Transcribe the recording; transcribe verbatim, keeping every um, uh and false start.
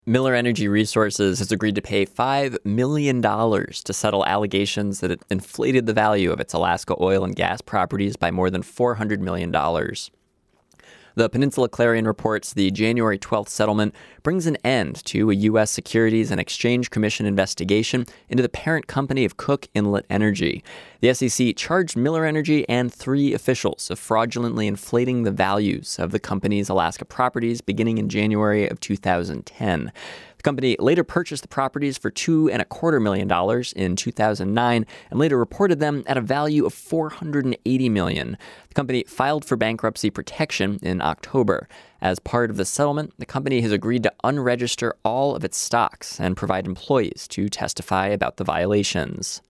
Miller Energy Resources has agreed to pay five million dollars to settle allegations that it inflated the value of its Alaska oil and gas properties by more than four hundred million dollars. The Peninsula Clarion reports the January twelfth settlement brings an end to a U S Securities and Exchange Commission investigation into the parent company of Cook Inlet Energy. The S E C charged Miller Energy and three officials of fraudulently inflating the values of the company's Alaska properties beginning in January of two thousand ten. The company later purchased the properties for two and a quarter million dollars in two thousand nine and later reported them at a value of four hundred eighty million dollars. The company filed for bankruptcy protection in October. As part of the settlement, the company has agreed to unregister all of its stocks and provide employees to testify about the violations.